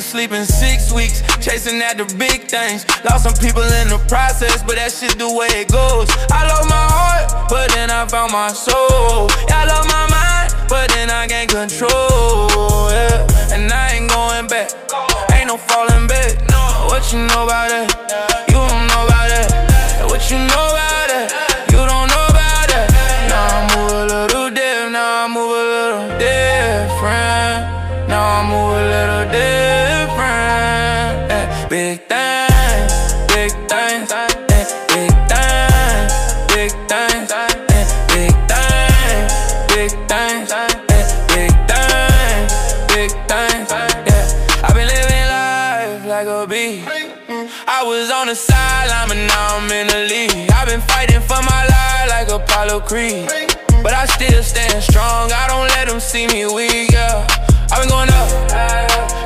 sleep in 6 weeks, chasing at the big things. Lost some people in the process, but that shit the way it goes. I lost my heart, but then I found my soul. Yeah, I lost my mind, but then I gained control. Yeah, and I ain't going back. Ain't no falling back. What you know about that? You don't know about that. What you know about that? You don't know about that. Now I move a little different. Now I move a little different. Now I move a little different. Big things, big things, big things, big things, big things, big things, big things, big things. Yeah, I've been living life like a bee. I was on the sideline, but now I'm in the league. I've been fighting for my life like Apollo Creed, but I still stand strong. I don't let them see me weak. Yeah, I've been going up.